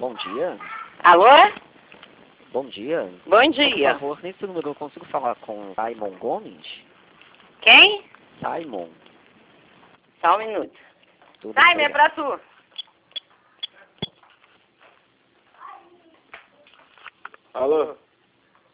Bom dia. Alô? Bom dia. Bom dia. Por favor, nesse número eu consigo falar com Simon Gomes? Quem? Simon. Só um minuto. Tudo Sai, bem. é pra tu. Alô?